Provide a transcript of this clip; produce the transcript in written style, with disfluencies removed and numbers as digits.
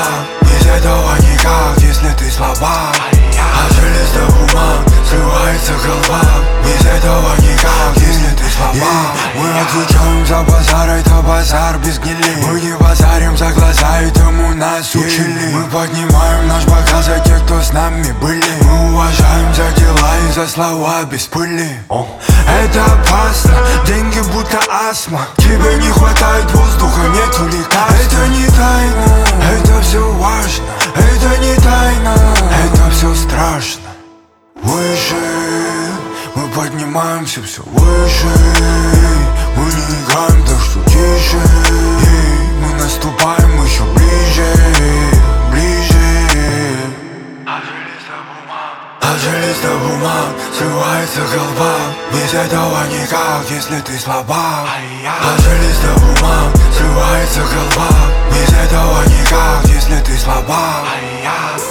Без этого никак, если ты слаба. От железных бумаг срывается голова. Без этого никак, если ты слаба. Мы отвечаем за базар, это базар без гнили. Мы не базарим за глаза, этому нас учили. Мы поднимаем наш бокал за тех, кто с нами были. Мы уважаем за дела и за слова без пыли. Это опасно, деньги будто астма. Тебе не хватает воздуха, нету лекарств. Это не тайна, это все важно. Это не тайна, это все страшно. Выше, мы поднимаемся все выше. Мы не играем, так что тише. И мы наступаем еще ближе, ближе. От железных бумаг срывается голова. Без этого никак, если ты слаба. От железных бумаг срывается голова. Без этого никак, если ты слаба.